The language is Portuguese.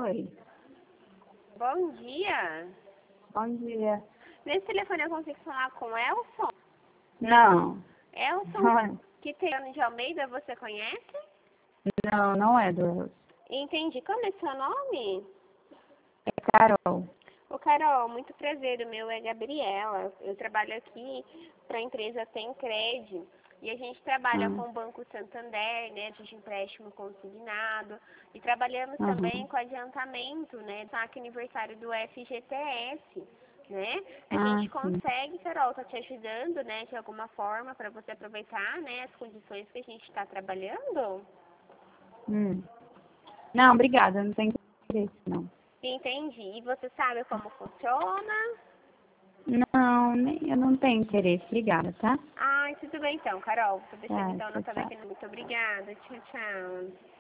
Oi, Bom dia. bom dia. Nesse telefone eu consigo falar com o Elson? Não, Elson, não é, que tem ano de Almeida, você conhece? não é do Entendi. Como é seu nome? é Carol. Ô, Carol, muito prazer. O meu é Gabriela. Eu trabalho aqui para a empresa Tencred. E a gente trabalha com o Banco Santander, né, de empréstimo consignado. E trabalhamos também com adiantamento, né, saque aniversário do FGTS. Né? A gente Sim. consegue, Carol, tá te ajudando, né, de alguma forma para você aproveitar, né, as condições que a gente está trabalhando? Não, obrigada, não tem interesse, não. Entendi. E você sabe como funciona? Não, eu não tenho interesse, obrigada, tá? Tudo bem então, Carol. Tô deixando Tá, então tchau, anotado tchau. aqui. Muito obrigada. Tchau, tchau.